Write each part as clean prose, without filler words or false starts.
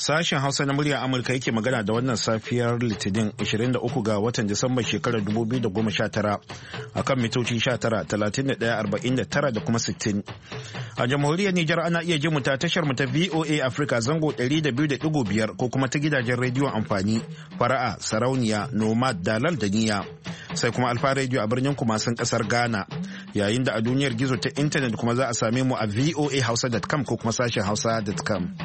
Sashen Hausa na muryar Amurka yake magana da wannan safiyar Litinin 23 ga watan Disamba shekarar 2019 akan mitoci 19, 31, 49 da kuma 60. A jamhuriyar Nijar ana iya jin mu ta tashar mu ta VOA Africa zango 200.5 ko kuma ta gidajen rediyon amfani Fara'a, Sarauniya, Nomad, Dalal da Niyya. Sai kuma Alfa Radio a birnin Kumasin kasar Ghana. Yayin da a duniyar gizo ta intanet kuma za a same mu a voahausa.com ko kuma sashen hausa.com.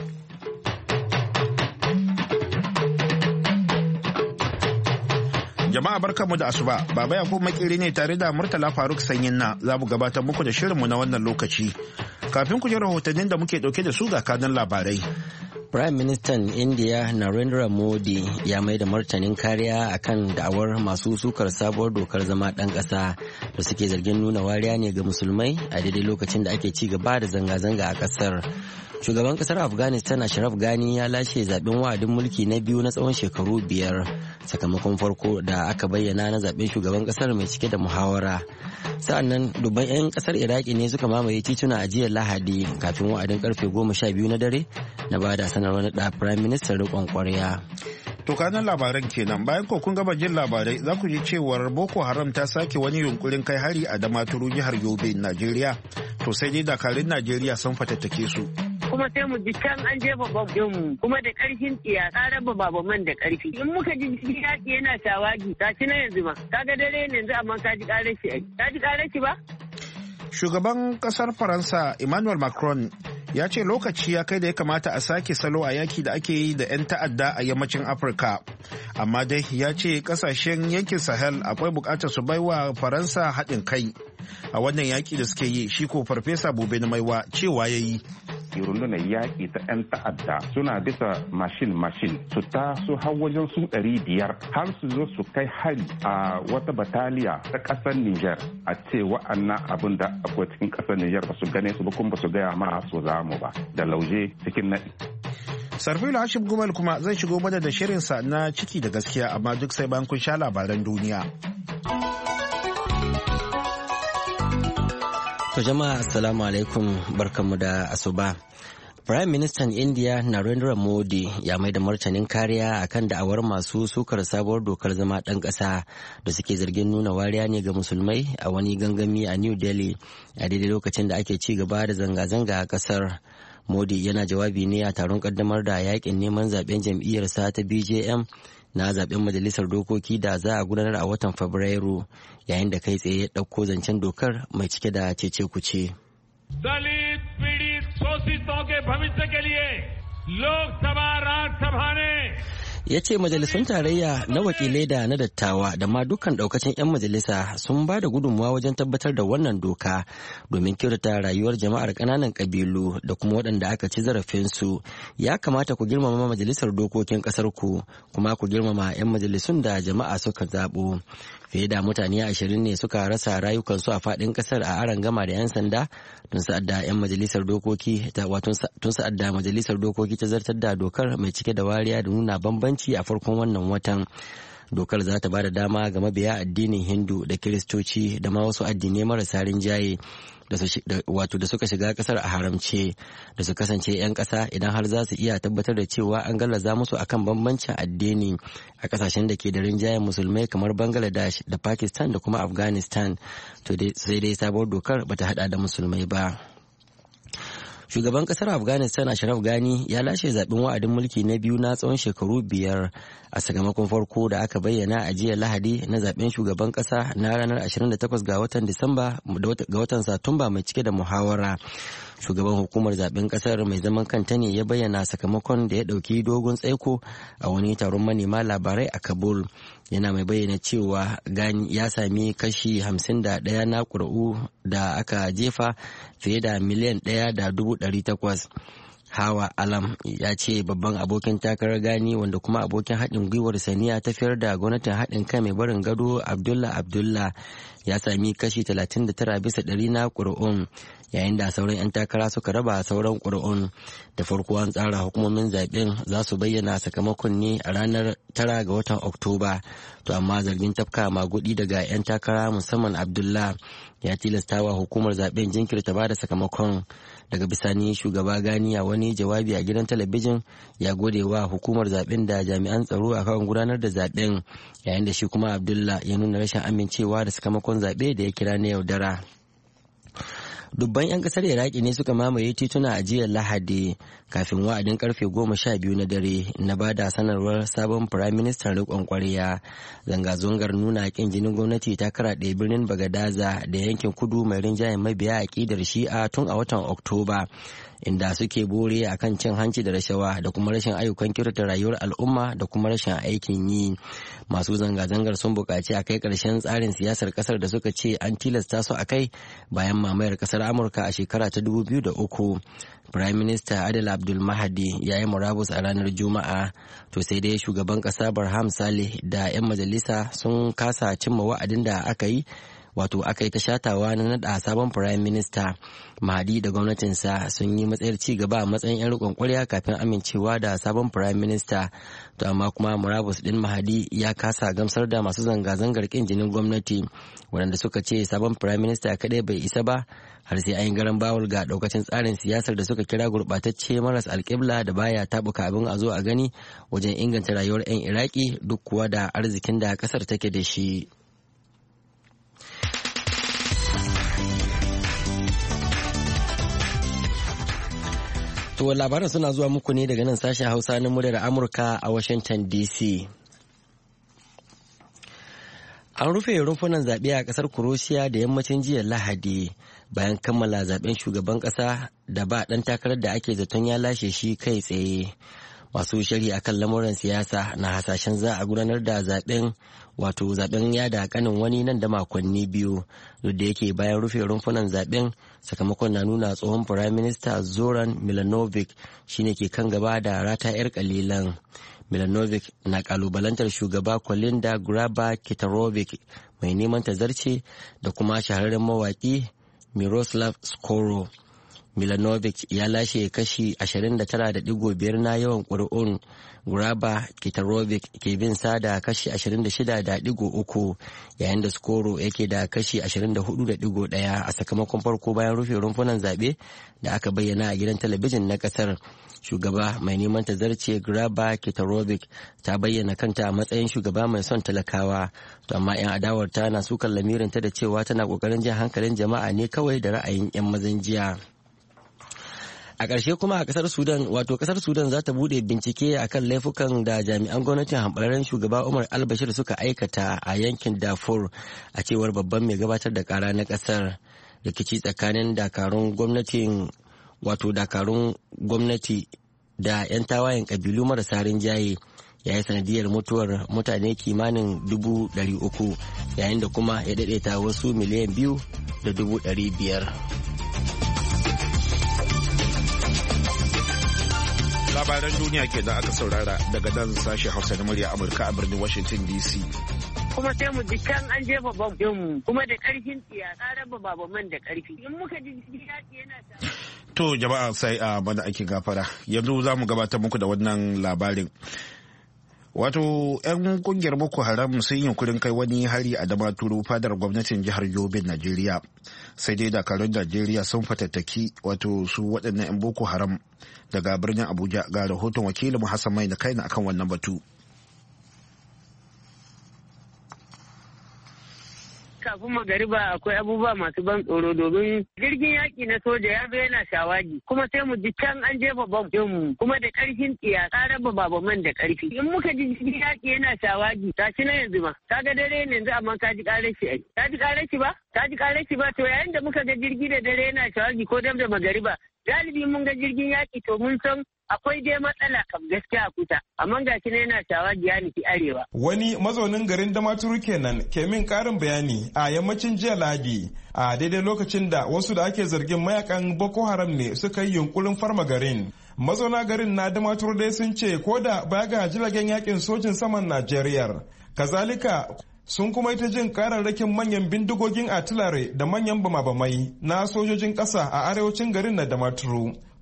Jama'a barkanmu da asuba, Baba Yakubu Makeri ne tare da Murtala Faruk Sanyinna za mu gabatar muku da shirinmu na wannan lokaci. Kafin ku ji rahotannin da muke dauke da su ga kanun labarai. Prime Minister India Narendra Modi ya mai da martanin kariya akan da'awar masu sukar sabuwar dokar zama ɗan ƙasa da suke zargin nuna wariya ne ga musulmai a daidai lokacin da ake ci gaba da zanga-zanga a ƙasar. Shugaban ƙasar Afghanistan Ashraf Ghani ya lashe zaben wa'adin mulki na biyu na tsawon shekaru 5 sakamakon farko da aka bayyana na zaben shugaban ƙasar mai cike da muhawara. Sa'annan dubban 'yan ƙasar Iraki ne suka mamaye tituna a jiya Lahadi kafin wa'adin karfe 12 na dare na bada sanarwar da Prime Minister riƙon ƙwarya. To kanan labaran kenan bayan ko kun gaba jin labarai za ku ji cewar Boko Haram ta sake wani yunkurin kai hari a Damaturu jihar Yobe, Najeriya. To sai dai dakarun Najeriya sun fatattake su. Kuma sai mu ji can an jefa babban mu kuma da karfin tsiya ka raba babaman da karfi in muka ji yaki yana shawagi ta ci na yanzu ma kaga dare ne yanzu amma ka ji karar shi ka ji karar shi ba. Shugaban kasar Faransa Emmanuel Macron ya ce lokaci ya kai da ya kamata a sake salo a yaki da ake yi da 'yan ta'adda a yammacin Afirka. Amma dai ya ce kasashen yankin Sahel akwai bukatar su baiwa Faransa haɗin kai a wannan yaki da suke yi. Shi ko Farfesa Bobe na Maiwa cewa ya yi. rundunar yaƙi ta 'yan ta'adda suna bisa mashin su taso har wajen su 500 har su zo su kai hari a wata bataliya ta ƙasar Nijar a ce wa'annan abin da akwai cikin ƙasar Nijar ba su gane su ba kuma ba su gaya ma su zamu ba da lauje cikin naɗi. Sarfilo Hashim Gumal kuma zai shigo mana da shirinsa na ciki da gaskiya amma duk sai bayan kun sha labaran duniya. To jama'a assalamu alaikum barkanmu da asuba. Prime Minister India Narendra Modi ya mai da martanin kariya akan da'awar masu sukar sabuwar dokar zama ɗan ƙasa da suke zargin nuna wariya ne ga musulmai a wani gangami a New Delhi a daidai lokacin da ake ci gaba da zanga-zanga a ƙasar. Modi yana jawabi ne a taron kaddamar da yakin neman zaben jam'iyyarsa ta BJM na zaben majalisar dokoki da za a gudanar a watan Fabrairu yayin da kai tsaye ya ɗauko zancen dokar mai cike da cece-kuce. दलित पीड़ित शोषितों के भविष्य के लिए लोकसभा राज्यसभा ने ya ce majalisun tarayya na wakilai da na dattawa da ma dukkan daukacin 'yan majalisa sun ba da gudunmawa wajen tabbatar da wannan doka domin kyautata rayuwar jama'ar kananan kabilu da kuma waɗanda aka ci zarafinsu. Ya kamata ku girmama majalisar dokokin ƙasar ku kuma ku girmama 'yan majalisun da jama'a suka zaɓo. Fiye da mutane 20 ne suka rasa rayukansu a faɗin ƙasar a arangama da 'yan sanda tun sa'ad da 'yan majalisar dokoki tun sa'ad da majalisar dokoki ta zartar da dokar mai cike da wariya da nuna bambanci a farkon wannan watan. Dokar za ta ba da dama ga mabiya addinin Hindu da Kiristoci da ma wasu addinai marasa rinjaye da suka shiga kasar a haramce da su kasance 'yan ƙasa idan har za su iya tabbatar da cewa an gallaza musu akan bambancin addini a kasashen da ke da rinjayen musulmai kamar Bangladesh da Pakistan da kuma Afghanistan. To sai dai sabuwar dokar bata hada da musulmai ba. Shugaban kasar Afghanistan Ashraf Ghani ya lashe zaben wa'adin mulki na biyu na tsawon shekaru 5 a sakamakon farko da aka bayyana a jiya Lahadi na zaben shugaban kasa na ranar 28 ga watan Disamba ga watan Satumba mai cike da muhawara. Shugaban hukumar zaben kasar mai zaman kanta ne ya bayyana sakamakon da ya dauki dogon tsaiko a wani taron manema labarai a Kabul. Yana mai bayyana cewa Ghani ya sami kashi 51 na ƙuri'u da aka jefa fiye da miliyan 1.800. Hawa Alam ya ce babban abokin takarar Ghani wanda kuma abokin haɗin gwiwar saniya tafiyar da gwamnatin haɗin kai mai barin gado Abdullah ya sami kashi 39% na ƙuri'un yayin da sauran 'yan takara suka raba sauran ƙuri'un. Da farko an tsara hukumomin zaben za su bayyana sakamakon ne a ranar 9 ga watan Oktoba. To amma zargin tafka magudi daga 'yan takara musamman Abdullah ya tilastawa hukumar zaben jinkirta bada sakamakon. Daga bisani shugaba Gani a wani jawabi a gidan talabijin ya gode wa hukumar zaben da jami'an tsaro a kan gudanar da zaben, yayin da shi kuma Abdullah ya nuna rashin amincewa da sakamakon zabe da ya kira na yaudara. Dubban 'yan kasar Iraki ne suka mamaye tituna a jiya Lahadi kafin wa'adin karfe 12 na dare na bada sanarwar sabon firaministan riƙon ƙwarya. Zanga-zangar nuna ƙin jinin gwamnati ta karaɗe birnin Bagadaza da yankin kudu mai rinjayen mabiya aƙidar Shi'a tun a watan Oktoba, inda suke bore a kan cin hanci da rashawa da kuma rashin ayyukan kyautata rayuwar al'umma da kuma rashin aikin yi. Masu zanga-zangar sun buƙaci a kai ƙarshen tsarin siyasar ƙasar da suka ce an tilasta su a kai bayan mamayar ƙasar Amurka a shekara ta 2003. Prime Minister Adel Abdul Mahdi ya yi murabus a ranar Juma'a, to sai dai shugaban ƙasa Barham Saleh da 'yan majalisa sun kasa cimma wa'adin da aka yi ta shatawa na nada sabon Prime Minister. Mahdi da gwamnatinsa sun yi matsayar ci gaba a matsayin 'yan riƙon ƙwarya kafin amincewa da sabon Prime Minister. To amma kuma murabus din Mahdi ya kasa gamsar da masu zanga-zangar ƙin jinin gwamnati, waɗanda suka ce sabon Prime Minister kaɗai bai isa ba har sai an yi garan bawul ga ɗaukacin tsarin siyasar da suka kira gurɓatacce maras alƙibla da baya taɓuka abin a zo a gani wajen inganta rayuwar 'yan Iraki duk kuwa da arzikin da ƙasar take da shi. To labaran suna zuwa muku ne daga nan sashen Hausa na muryar Amurka a Washington DC. An rufe rumfunan zaɓe a ƙasar Kuroshiya da yammacin jiya Lahadi bayan kammala zaɓen shugaban ƙasa da ba ɗan takarar da ake zaton ya lashe shi kai tsaye. Masu sharhi akan lamuran siyasa na hasashen za a gudanar da zaɓen yada kanin wani nan da makonni biyu, duk da yake bayan rufe rumfunan zaɓen sakamakon na nuna tsohon Firaminista Zoran Milanovic shine ke kan gaba da rata 'yar kalilan. Milanovic na kalubalantar shugaba Kolinda Grabar-Kitarovic mai neman tazarce da kuma shahararren mawaki Miroslav Skoro. Milanovic ya lashe kashi 29.5 na yawan ƙuri'un. Grabar-Kitarovic ke bin sa da kashi 26.3 yayin da Skoro yake da kashi 24.1 a sakamakon farko bayan rufe rumfunan zaɓe da aka bayyana a gidan talabijin na ƙasar. Shugaba mai neman tazarce Grabar-Kitarovic ta bayyana kanta a matsayin shugaba mai son talakawa, to amma 'yan adawarta na sukan lamirinta da cewa tana ƙoƙarin jan hankalin jama'a ne kawai da ra'ayin 'yan mazan jiya. A ƙarshe kuma a ƙasar Sudan za ta buɗe bincike akan laifukan da jami'an gwamnatin hamɓararren shugaba Umar al-Bashir suka aikata a yankin Darfur, a cewar babban mai gabatar da ƙara na ƙasar. Rikici tsakanin dakarun gwamnati da 'yan tawayen ƙabilu marasa rinjaye ya yi sanadiyar mutuwar mutane kimanin 300,000 yayin da kuma ya daidaita wasu miliyan 2.5. Labaran duniya ke da aka saurara daga nan sashen Hausa na murya Amurka a birnin Washington DC. Kuma sai mu jikan an jefa bom din kuma da karfin tsiya tsarar babaman da karfi. In muka ji yaki yana ta. To jama'a sai a mana ake gafara. Yanzu za mu gabatar muku da wannan labarin. Wato 'yan kungiyar Boko Haram sun yi yunkurin kai wani hari a Damaturu fadar gwamnatin jihar Yobe, Najeriya. Sai dai dakarun Najeriya sun fatattaki wato su waɗannan 'yan Boko Haram daga birnin Abuja. Ga rahoton wakilin Hassan Mai na kaina akan wannan batu. Kafin magariba akwai abubuwa masu ban tsoro domin jirgin yaƙi na soja ya zo yana shawagi kuma sai mu ji can an jefa bom din kuma da ƙarfin tsiya tsarar babaman da ƙarfi. In muka ji jirgin yaƙi yana shawagi tashi na yanzu ma kaga dare ne yanzu amma ka ji ƙarar shi ai. Ka ji ƙarar shi ba? Ka ji ƙarar shi ba to yayin da muka ga jirgi da dare yana shawagi ko dam da magariba galibi mun ga jirgin yaƙi to mun san akwai dai matsala kam gaskiya a kusa amma ga shi ne yana shawagi ya nufi arewa. Wani mazaunin garin Damaturu kenan ke min karin bayani a yammacin jiya Lahadi a daidai lokacin da wasu da ake zargin mayakan Boko Haram ne suka yi yunkurin farma garin. Mazauna garin na Damaturu dai sun ce ko da baya ga jiragen yakin sojin saman Najeriya. Kazalika sun kuma ita jin kararrakin manyan bindigogin atilare da manyan bama-bamai na sojojin ƙasa a arewacin garin na Damaturu.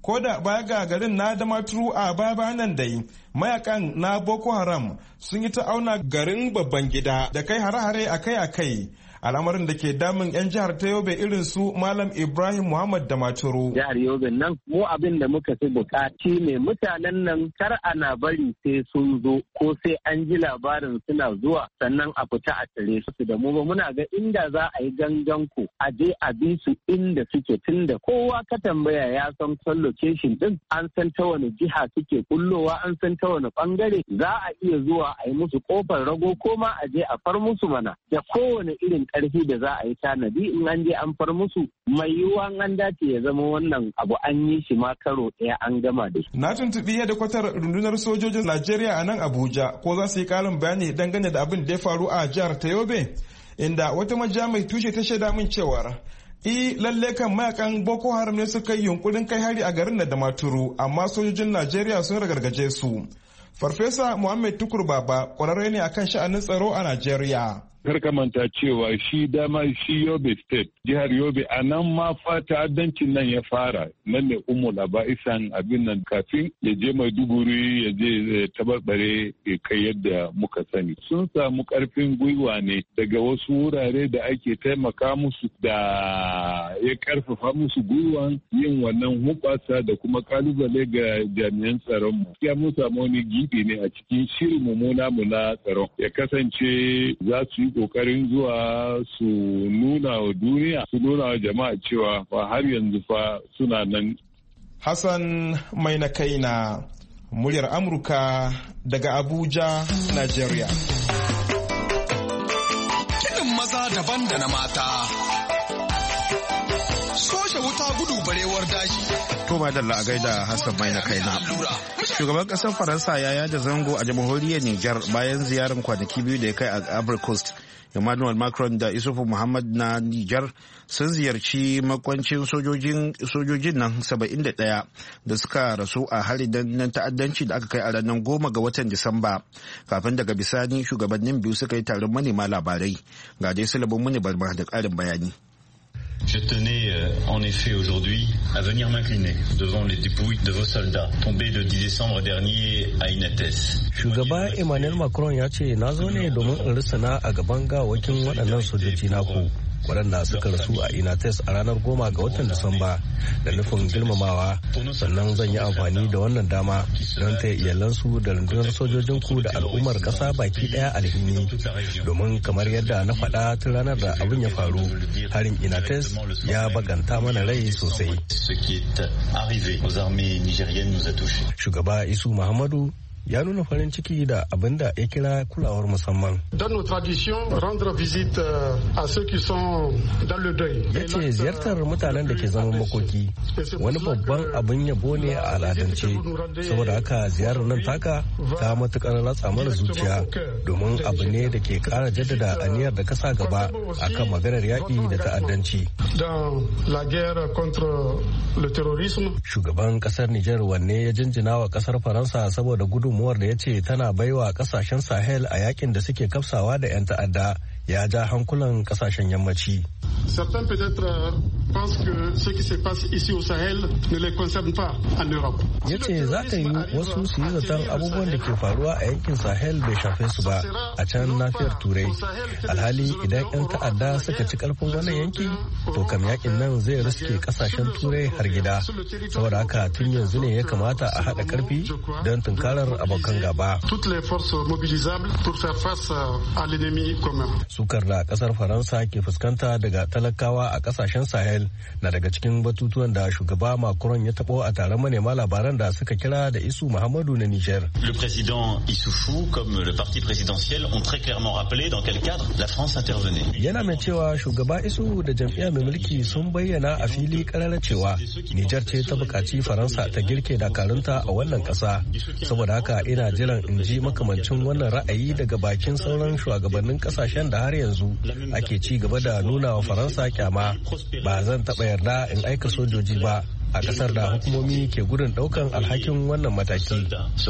ko da baya ga garin na Damaturu a baya nan dai mayakan na Boko Haram sun yi ta auna garin babban gida da kai hare-hare akai-akai, al'amarin da ke damun 'yan jihar ta Yobe irin su Malam Ibrahim Muhammad Damaturu. Jihar Yobe nan mu abin da muka fi bukaci ne mutanen nan kar ana bari sai sun zo ko sai an ji labarin suna zuwa sannan a fita a tare su da mu ba muna ga inda za a yi gangan ku a je a bi su inda suke tunda kowa ka tambaya ya san son location din, an san ta wani jiha suke kullowa, an san ta wani bangare za a iya zuwa a yi musu kofar rago ko ma a je a far musu mana da kowane irin karfi da za a yi tanadi in an je an far musu mai yiwuwa an dace ya zama wannan abu an yi shi ma karo ɗaya an gama da shi. Na tuntuɓi yadda kwatar rundunar sojojin Najeriya a nan Abuja ko za su yi ƙarin bayani dangane da abin da ya faru a jihar ta Yobe, inda wata majiya mai tushe ta shaida min cewar lalle kan mayakan Boko Haram ne suka yi yunkurin kai hari a garin da Maturu, amma sojojin Najeriya sun ragargaje su. Farfesa Muhammad Tukur Baba ƙwararre ne akan sha'anin tsaro a Najeriya. Kar ka manta cewa shi Yobe State, jihar Yobe a nan ma fa ta'addancin nan ya fara, nan ne umul aba'isan abin nan kafin ya je Maiduguri ya je tabarbare kai yadda muka sani. Sun samu karfin gwiwa ne daga wasu wurare da ake taimaka musu da ya karfafa musu gwiwan yin wannan hubasa da kuma kalubale ga jami'an tsaron mu. Ya mun samu wani gibi ne a cikin shirin mu na tsaron. Ya kasance za su yi kokarin zuwa su nuna wa duniya, su nuna wa jama'a cewa fa har yanzu fa suna nan. Hassan mai na kaina, muryar Amurka daga Abuja, Nigeria. Kiɗin maza daban da na mata. Soshe wuta gudu barewar daji. To madalla a gaida Hassan mai na kaina. Shugaban kasar Faransa ya yada zango a jamhuriyar Nijar bayan ziyarar kwanaki biyu da ya kai a Ivory Coast. Emmanuel Macron da Isufu Muhammad na Nijar sun ziyarci makwancin sojojin nan 71 da suka rasu a hari nan ta'addanci da aka kai a ranar 10 ga watan Disamba. Kafin daga bisani shugabannin biyu suka yi taron manema labarai. Ga dai Sulaiman Muni Barba da ƙarin bayani. Je tenais en effet aujourd'hui à venir m'incliner devant les dépouilles de vos soldats tombés le 10 décembre dernier à Inates. Shugaba Emmanuel Macron ya ce na zo ne domin in risana a gaban gawakin waɗannan sojoji naku waɗanda suka rasu a Inates a ranar 10 ga watan Disamba da nufin girmamawa, sannan zan yi amfani da wannan dama don taya iyalansu da rundunar sojojinku da al'ummar ƙasa baki ɗaya alhini, domin kamar yadda na faɗa tun ranar da abin ya faru, harin Inates ya baganta mana rai sosai. Shugaba Isu Muhammadu ya nuna farin ciki da abin da ya kira kulawar musamman. Ya ce ziyartar mutanen da ke zaman makoki wani babban abin yabo ne a al'adance, saboda haka ziyarar nan taka ta matukar ratsa mana zuciya, domin abu ne da ke kara jaddada aniyar da kasa gaba akan maganar yaƙi da ta'addanci. Shugaban kasar Nijar wanne ya jinjina wa kasar Faransa saboda gudunmuwar da ya ce tana baiwa kasashen Sahel a yakin da suke kafsawa da 'yan ta'adda, ya ja hankulan kasashen yammaci. Ya ce za ta yi wasu su yi zaton abubuwan da ke faruwa a yankin Sahel bai shafe su ba a can nafiyar Turai. Alhali idan 'yan ta'adda suka ci karfin wannan yanki, to kam yakin nan zai riske kasashen Turai har gida. Saboda haka tun yanzu ne ya kamata a haɗa karfi don tunkarar abokan gaba. Sukar da kasar Faransa ke fuskanta daga talakawa a kasashen Sahel na daga cikin batutuwan da shugaba Macron ya tabo a taron manema labaran da suka kira da Isu Muhammadu na Niger. Le président Issoufou comme le parti présidentiel ont très clairement rappelé dans quel cadre la France intervenait. Yana mai cewa shugaba Isu da jam'iyya mai mulki sun bayyana a fili karara cewa Niger ce ta bukaci Faransa ta girke dakarunta a wannan kasa. Saboda haka ina jiran in ji makamancin wannan ra'ayi daga bakin sauran shugabannin kasashen da har yanzu ake ci gaba da nuna wa Faransa kyama. Ba zan taɓa yarda in aika sojoji ba a kasar da hukumomi ke gudun daukan alhakin wannan mataki.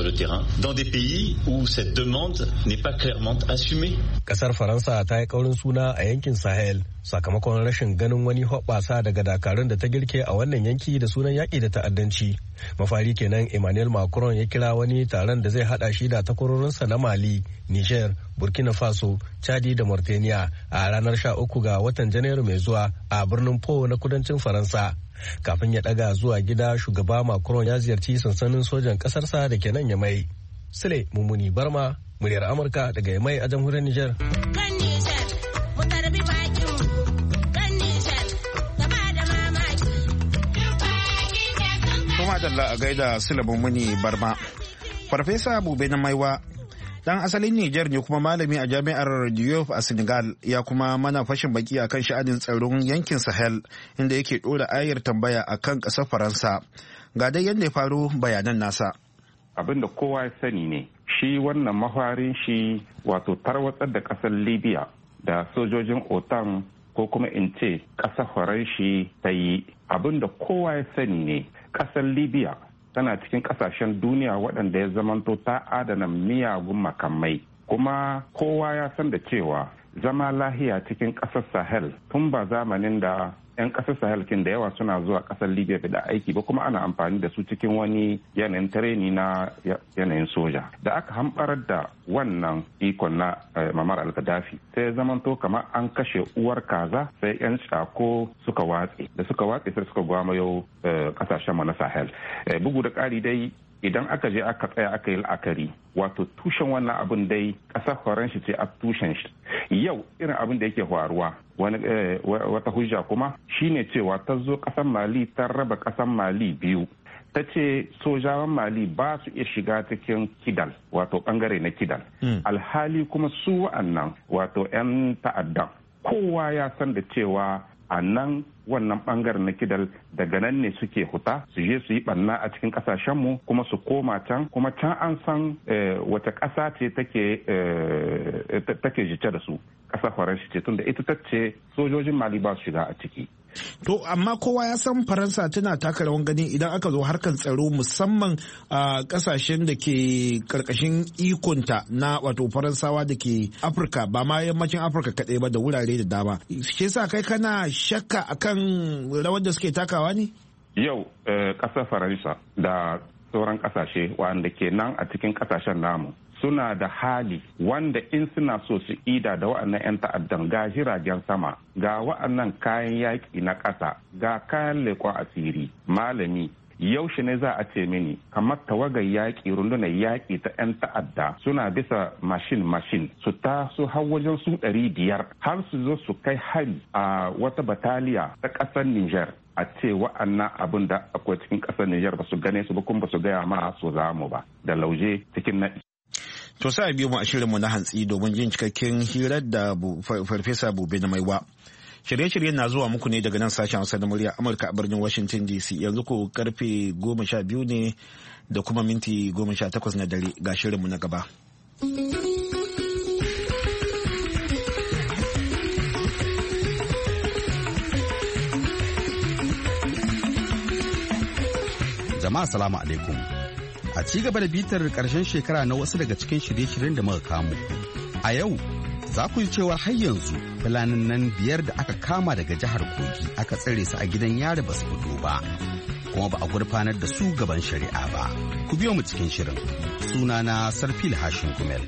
Kasar Faransa ta yi kaurin suna a yankin Sahel sakamakon rashin ganin wani hoɓɓasa daga dakarun da ta girke a wannan yanki da sunan yaƙi da ta'addanci. Mafari kenan Emmanuel Macron ya kira wani taron da zai haɗa shi da takwarorinsa na Mali, Niger, Burkina Faso, Chadi da Mauritania a ranar 13 ga watan Janairu mai zuwa a birnin Po na kudancin Faransa. Kafin ya ɗaga zuwa gida, shugaba Macron ya ziyarci sansanin sojan ƙasarsa da ke nan Yamai. Sule Mummuni Barma, muryar Amurka daga Yamai a jamhuriyar Niger. Madalla a gaida Sulaiman Muni Barma. Farfesa Bube na Maiwa dan asalin Nijar ne kuma malami a jami'ar Diop a Senegal ya kuma mana fashin baki akan sha'anin tsaron yankin Sahel inda yake dora ayar tambaya akan ƙasar Faransa. Ga dai yadda ya faru bayanan nasa. Abin da kowa ya sani ne, shi wannan mafarin shi wato tarwatsar da ƙasar Libya da sojojin OTAN ko kuma in ce ƙasar Faranshi ta yi. Abin da kowa ya sani ne, ƙasar Libya tana cikin ƙasashen duniya waɗanda ya zamanto ta adana miyagun makamai, kuma kowa ya san da cewa zama lahiya cikin ƙasar Sahel tun ba zamanin da 'yan ƙasar Sahel kin da yawa suna zuwa ƙasar Libya da aiki ba, kuma ana amfani da su cikin wani yanayin tareni na yanayin soja. Da aka hamɓarar da wannan ikon na Muammar al-Gaddafi sai ya zamanto kamar an kashe uwar kaza, sai 'yan tsako suka watse. Da suka watse sai suka gwamayo ƙasashen mu na Sahel. Bugu da ƙari dai idan aka je aka tsaya aka yi la'akari, wato tushen wannan abin dai ƙasar Faransa ce a tushen shi. Yau irin abin da yake faruwa wata hujja kuma shine cewa ta zo ƙasar Mali ta raba ƙasar Mali biyu. Ta ce sojawan Mali ba su iya shiga cikin Kidal, wato bangare na Kidal. Alhali kuma su wa'annan wato 'yan ta'addan kowa ya san da cewa a nan wannan bangaren na Kidal daga nan ne suke huta su je su yi barna a cikin kasashenmu kuma su koma can, kuma can an san wata ƙasa ce take jice da su, ƙasar Faransa ce, tunda ita ta ce sojojin Mali ba su shiga a ciki. To amma kowa ya san Faransa tana taka rawan gani idan aka zo harkar tsaro, musamman a kasashen da ke karkashin ikonta na wato Faransawa da ke Afirka, ba ma yammacin Afirka kaɗai ba da wurare da dama. Shi yasa kai kana shakka akan rawar da suke takawa ne? Yau ƙasar Faransa da sauran ƙasashe wanda ke nan a cikin ƙasashen namu suna da hali wanda in suna so su ida da wa'annan 'yan ta'addan, ga jiragen sama, ga wa'annan kayan yaƙi na ƙasa, ga kayan leƙon asiri. Malami, yaushe ne za a ce mini kamar tawagar yaƙi, rundunar yaƙi ta 'yan ta'adda suna bisa mashin su taso har wajen su 500 har su zo su kai hari a wata bataliya ta ƙasar Niger, a ce wa'annan abin da akwai cikin ƙasar Niger ba su gane su ba, kuma ba su gaya ma su zamu ba, da lauje cikin naɗi. To sai a biyo mu a shirinmu na hantsi domin jin cikakken hirar da Farfesa Bube na Maiwa. Shirye-shiryen na zuwa muku ne daga nan sashen Hausa na murya Amurka a birnin Washington DC. Yanzu ko karfe 12 ne da kuma minti 18 na dare, ga shirinmu na gaba. Jama'a salamu alaikum. A ci gaba da bitar karshen shekara na wasu daga cikin shirye-shiryen da muka kamo. A yau za ku ji cewa har yanzu fulanin nan 5 da aka kama daga jihar Kogi aka tsare su a gidan yari ba su fito ba, kuma ba a gurfanar da su gaban shari'a ba. Ku biyo mu cikin shirin. Sunana Sarfil Hashin Kumel.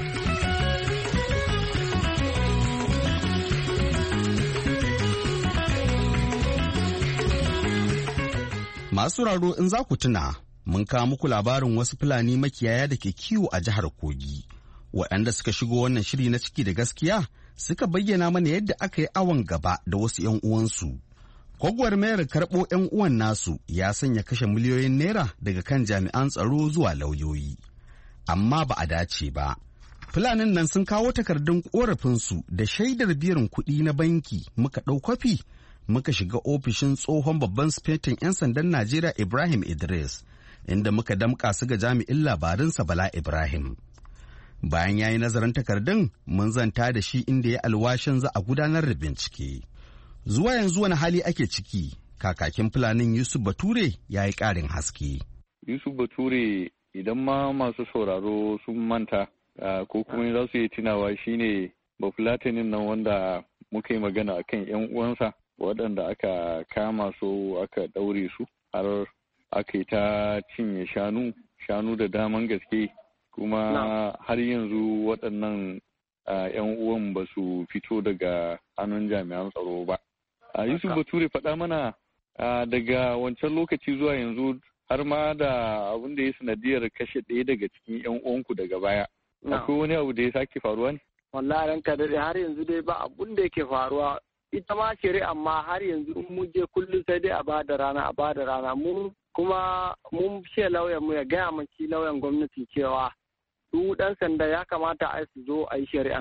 Masu raro, in za ku tuna, mun kawo muku labarin wasu Fulani makiyaya da ke kiwo a jihar Kogi, waɗanda suka shigo wannan shiri na ciki da gaskiya suka bayyana mana yadda aka yi awon gaba da wasu 'yan uwansu. Gwagwarmayar karɓo 'yan uwan nasu ya sanya kashe miliyoyin naira daga kan jami'an tsaro zuwa lauyoyi, amma ba a dace ba. Fulanin nan sun kawo takardun ƙorafinsu da shaidar biyan kuɗi na banki, muka ɗau kwafi muka shiga ofishin tsohon babban sufetin 'yan sandan Najeriya Ibrahim Idris, inda muka damƙa su ga jami'in labarinsa Bala Ibrahim. Bayan ya yi nazarin takardun, mun zanta da shi inda ya alwashin za a gudanar da bincike. Zuwa yanzu wani hali ake ciki, Kakakin Fulanin Yusuf Bature ya yi ƙarin haske. Yusuf Bature idan ma masu sauraro sun manta ko kuma za su yi tunawa shine Bafulatanin nan wanda muka yi magana akan 'yan uwansa waɗanda aka kama su aka ɗaure su har aka yi ta cinye shanu da daman gaske kuma har yanzu waɗannan 'yan uwan ba su fito daga hannun jami'an tsaro ba. Yusuf Bature faɗa mana daga wancan lokaci zuwa yanzu har ma da abin da ya sanadiyar kashe ɗaya daga cikin 'yan uwanku daga baya. Akwai wani abu da ya sake faruwa ne? Wallahi ranka daɗe har yanzu dai ba abun da yake faruwa. Ita ma shari'a amma har yanzu in mun je kullum sai dai a bada rana mu kuma mun ce lauyan mu ya gaya min shi lauyan gwamnati cewa su dan sanda ya kamata a su zo a yi shari'a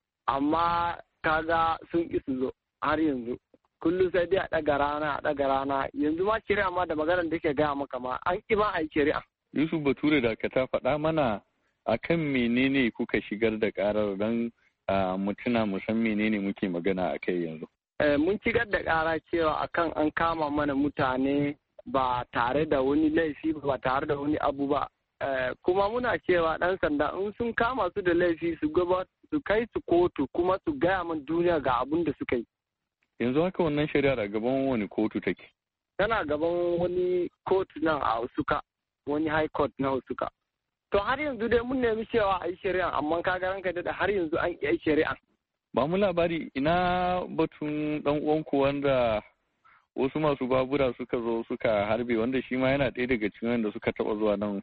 amma kaga sun ki su zo har yanzu kullum sai dai a ɗaga rana yanzu ma shari'a ma da maganar da ke gaya maka ma an ki ma a yi shari'a. Yusuf Bature da ka ta faɗa mana akan menene kuka shigar da karar don mutuna mu san menene muke magana a kai yanzu. Mun shigar da kara cewa akan an kama mana mutane ba tare da wani laifi ba tare da wani abu ba kuma muna cewa dan sanda in sun kama su da laifi su kai su kotu kuma su gaya min duniya ga abun da suka yi. Yanzu haka wannan shari'ar a gaban wani kotu take? Tana gaban wani kotu nan a Usuka, wani high court na Usuka. To har yanzu dai mun nemi cewa a yi shari'a amma ka ga ranka da har yanzu an yi shari'a. Ba mu labari ina batun dan uwanku wanda wasu masu babura suka zo suka harbe wanda shi ma yana ɗaya daga cikin wanda suka taɓa zuwa nan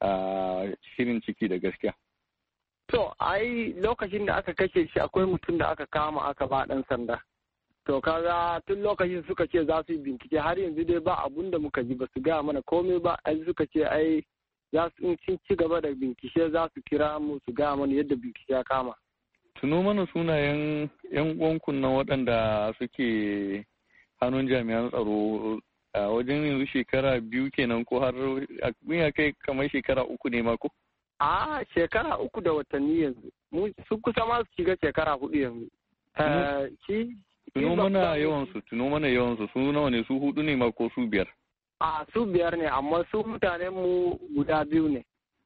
shirin ciki da gaskiya. To ai lokacin da aka kashe shi akwai mutum da aka kama aka ba ɗan sanda. To kaga tun lokacin suka ce za su yi bincike har yanzu dai ba abun da muka ji ba su gaya mana komai ba ai suka ce ai za su ci gaba da bincike za su kira mu su gaya mana yadda bincike ya kama. Tuno mana sunayen 'yan uwankun nan waɗanda suke hannun jami'an tsaro a wajen yanzu shekara 2 kenan ko har ya kai kamar shekara 3 ne ma ko? A shekara 3 da watanni yanzu. Su kusa ma su shiga shekara 4 yanzu. Tuno mana yawansu su nawa ne su 4 ne ma ko su 5? Su 5 ne amma su mutanen mu guda 2 ne.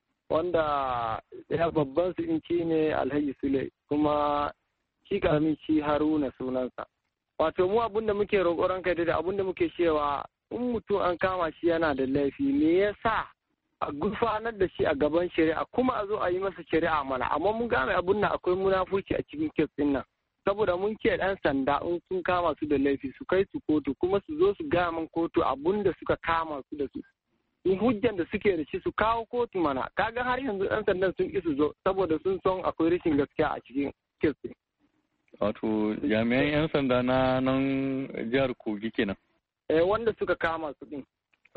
Wanda ya babban su inci ne Alhaji Sule kuma shi karamin shi Haruna sunansa. Wato mu abin da muke roƙon kai da abin da muke cewa in mutum an kama shi yana da laifi me yasa a gurfanar da shi a gaban shari'a kuma a zo a yi masa shari'a mana amma mun gane abin nan akwai munafurci a cikin kes din nan saboda mun ce dan sanda in sun kama su da laifi su kai su kotu kuma su zo su gaya min kotu abin da suka kama su da su in hujjan da suke da shi su kawo kotu mana kaga har yanzu dan sandan sun isu zo saboda sun son akwai rashin gaskiya a cikin kes din. Wato jami'an 'yan sanda na nan jihar Kogi kenan. Wanda suka kama su din.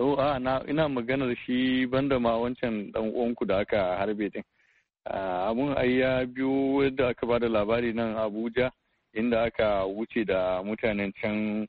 Ina maganar shi banda ma wancan dan uwanku da aka harbe din. Abun ai ya biyo yadda aka bada labari nan Abuja inda aka wuce da mutanen can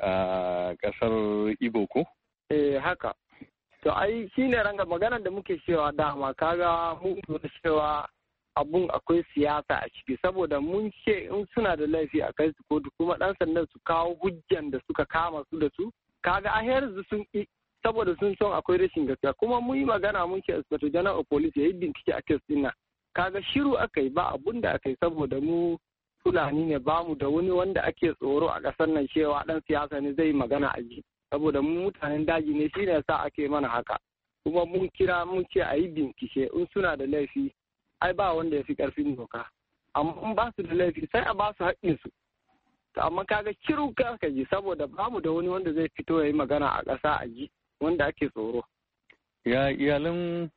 kasar Igbo ko? Haka. To ai shine ranga maganar da muke cewa dama kaga mun da cewa abun akwai siyasa a ciki saboda mun ce in suna da laifi a kai su kotu kuma dan sandan su kawo hujjan da suka kama su da su kaga a yanzu sun saboda sun son akwai rashin gaskiya kuma mun yi magana mun ce inspector general of police ya yi bincike a kes din nan kaga shiru aka yi ba abun da aka yi saboda mu Fulani ne ba mu da wani wanda ake tsoro a ƙasar nan cewa dan siyasa ne zai magana a ji saboda mu mutanen daji ne shine yasa ake mana haka kuma mun kira mun ce a yi bincike in suna da laifi ai ba wanda ya fi ƙarfin doka amma in ba su da laifi sai a ba su haƙƙinsu to amma kaga kiru ka ji saboda ba mu da wani wanda zai fito ya yi magana a ƙasa a ji wanda ake tsoro. Ya iyalan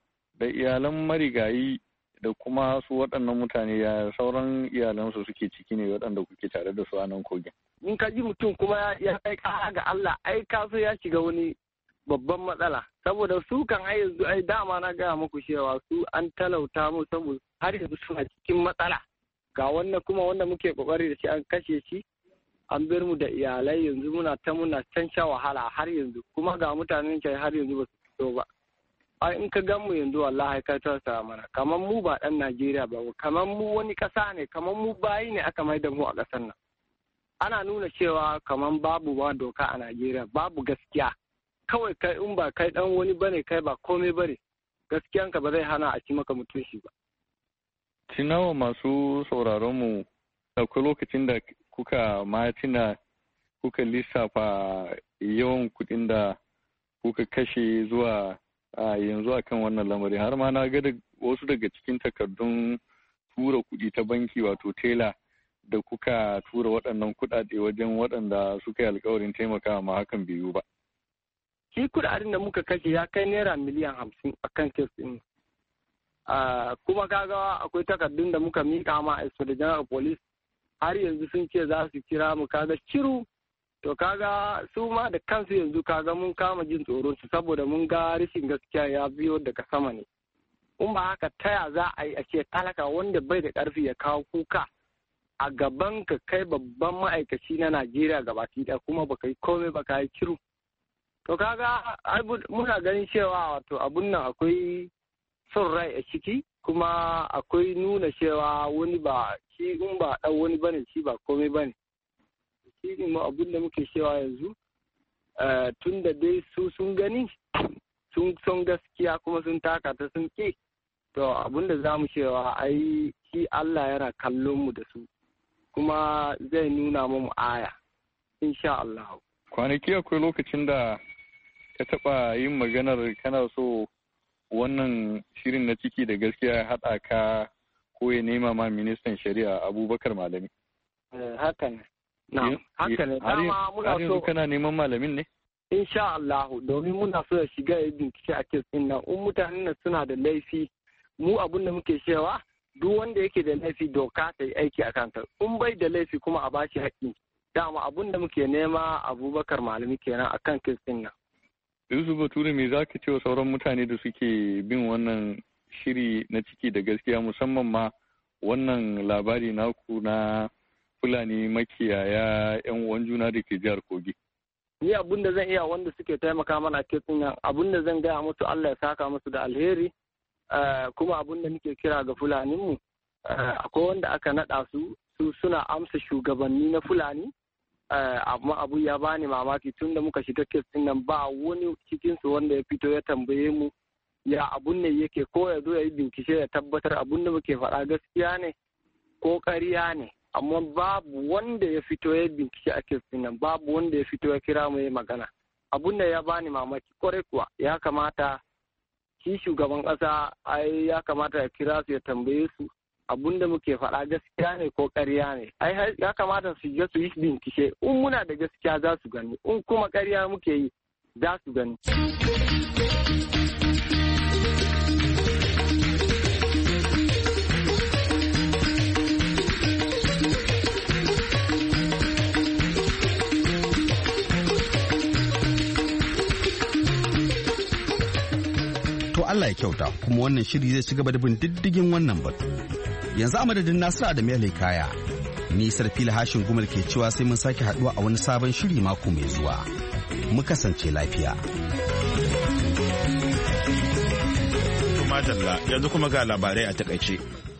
marigayi da kuma su waɗannan mutane ya sauran iyalansu suke ciki ne waɗanda kuke tare da su a nan kogin. In ka ji mutum kuma ya kai ƙara ga Allah ai kaso ya shiga wani babban matsala saboda su kan ai yanzu ai dama na gaya muku cewa su an talauta mu saboda har yanzu suna cikin matsala ga wannan kuma wanda muke kokari da shi an kashe shi an bar mu da iyalai yanzu muna can sha wahala har yanzu kuma ga mutanen kai har yanzu ba su fito ba ai in ka gan mu yanzu wallahi kai ta mana kamar mu ba dan Najeriya ba kamar mu wani kasa ne kamar mu bayi ne aka mai da mu a kasar nan ana nuna cewa kamar babu ba doka a Najeriya, babu gaskiya. Kawai kai in ba kai dan wani bane, kai ba komai bane, gaskiyanka ba zai hana a ci maka mutunci ba. Tunawa masu sauraron mu akwai lokacin da kuka kuka lissafa yawan kuɗin da kuka kashe zuwa yanzu akan wannan lamari, har ma na ga wasu daga cikin takardun tura kuɗi ta banki wato tela da kuka tura waɗannan kuɗaɗe wajen waɗanda suka yi alkawarin taimakawa ma hakan biyu ba. Shi kuɗaɗen da muka kashe ya kai naira miliyan 50 a kan kes ɗin. Kuma kaga akwai takardun da muka mika ma a da general police, har yanzu sun ce za su kira mu, kaga shiru. To kaga su ma da kansu yanzu kaga mun kama jin tsoron su, saboda mun ga rashin gaskiya ya biyo daga sama ne. In ba haka taya za a yi a ce talaka wanda bai da ƙarfi ya kawo kuka a gaban ka kai babban ma'aikaci na Najeriya gabaki ɗaya kuma baka yi komai ba, ka yi shiru. To kaga muna ganin cewa wato abun nan akwai son rai a ciki, kuma akwai nuna cewa wani ba shi in ba ɗan wani bane shi ba komai bane. Shi ne abun da muke cewa yanzu tun da dai su sun gani sun son gaskiya kuma sun taka ta sun ƙi, to abun da za mu cewa ai shi Allah yana kallon mu da su kuma zai nuna mu aya insha Allah. Kwanaki akwai lokacin da ka taɓa yin maganar kana so wannan shirin na ciki da gaskiya ya haɗa ka ko ya nema ma ministan shari'a Abubakar Malami. Haka ne. Haka ne. Dama muna so. Kana neman malamin ne? Insha Allah, domin muna so ya shiga ya bincike a kes ɗin nan. In mutanen nan suna da laifi, mu abun da muke cewa duk wanda yake da laifi doka ta yi aiki a kanta. In bai da laifi kuma a bashi haƙƙi. Dama abun da muke nema Abubakar Malami kenan akan kes ɗin nan. Yusuf Bature, me za ka ce wa sauran mutane da suke bin wannan shiri na ciki da gaskiya, musamman ma wannan labari naku na Fulani makiyaya 'yan uwan juna da ke jihar Kogi? Ni abun da zan iya wanda suke taimaka mana a kesin nan, abun da zan gaya musu Allah ya saka musu da alheri, kuma abun da nake kira ga Fulaninmu, akwai wanda aka naɗa su suna amsa shugabanni na Fulani. Amma abu ya bani mamaki tun da muka shiga kes din nan ba wani cikinsu wanda ya fito ya tambaye mu ya abun ne yake, ko ya zo ya yi bincike ya tabbatar abun da muke faɗa gaskiya ne ko ƙarya ne, amma babu wanda ya fito ya bincike a kes din nan, babu wanda ya fito ya kira mu ya magana. Abun da ya bani mamaki kwarai kuwa, ya kamata shi shugaban ƙasa ai ya kamata ya kira su ya tambaye su abun da muke faɗa gaskiya ne ko ƙarya ne. Ai ya kamata su je su yi bincike, in muna da gaskiya za su gani, in kuma ƙarya muke yi za su gani. To Allah ya kyauta, kuma wannan shiri zai ci gaba da bin diddigin wannan batu. Yanzu a madadin Nasiru Adamu Kaya, ni Sarfila Hashin Gumal ke cewa sai mun sake haduwa a wani sabon shiri mako mai zuwa. Mu kasance lafiya. Madalla, yanzu kuma ga labarai a takaice.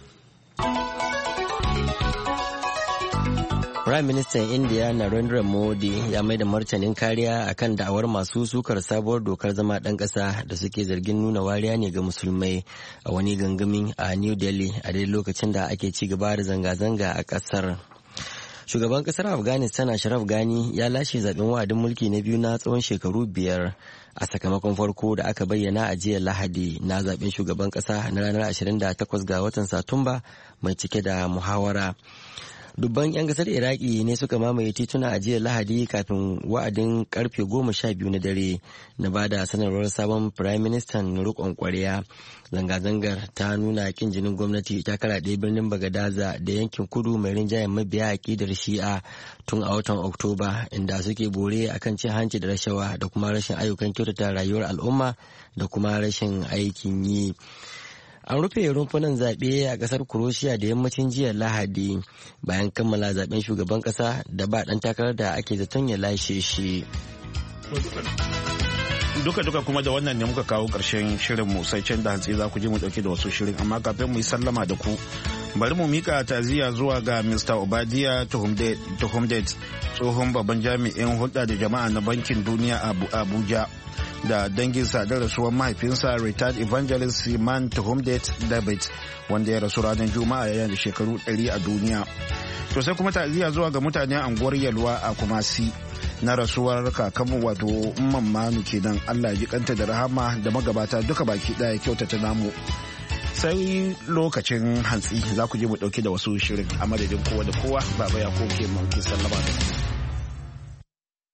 Prime Minister India Narendra Modi ya mai da martanin kariya akan da'awar masu sukar sabuwar dokar zama ɗan ƙasa da suke zargin nuna wariya ne ga musulmai a wani gangamin a New Delhi a daidai lokacin da ake ci gaba da zanga-zanga a ƙasar. Shugaban ƙasar Afghanistan Ashraf Ghani ya lashe zaɓen wa'adin mulki na biyu na tsawon shekaru 5 a sakamakon farko da aka bayyana a jiya Lahadi na zaɓen shugaban ƙasa na ranar 28 ga watan Satumba mai cike da muhawara. Dubban 'yan kasar Iraki ne suka mamaye tituna a jiya Lahadi kafin wa'adin karfe 12 na dare na bada sanarwar sabon Prime Minister rikon kwarya. Zanga-zangar ta nuna kin jinin gwamnati ta karaɗe birnin Bagadaza da yankin kudu mai rinjayen mabiya aƙidar Shi'a tun a watan Oktoba, inda suke bore akan cin hanci da rashawa da kuma rashin ayyukan kyautata rayuwar al'umma da kuma rashin aikin yi. An rufe rumfunan zaɓe a ƙasar Croatia da yammacin jiya Lahadi bayan kammala zaɓen shugaban ƙasa da ba ɗan takarar da ake zaton ya lashe shi. duka kuma da wannan ne muka kawo ƙarshen shirin mu sai can da hantsi za ku je mu dauke da wasu shirin amma kafin mu yi sallama da ku bari mu mika taziya zuwa ga Mr. Obadiah Tuhumdet tsohon babban jami'in hulɗa da jama'a na bankin duniya a Abuja da danginsa da rasuwar mahaifinsa retired evangelist Siman Tuhumdet David wanda ya rasu ranar Juma'a yayin da shekaru 100 a duniya. To sai kuma taziya zuwa ga mutanen anguwar Yalwa a Kumasi na rasuwar kakanmu wato Umman Manu kenan, Allah ji kanta da rahama da magabata duka baki daya kyautata namu. Sai lokacin hantsi za ku je mu dauke da wasu shirin a madadin kowa da kowa. Baba ya koke mu ki sallama da ku.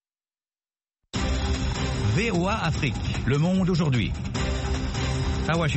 VOA Afrique, le monde aujourd'hui.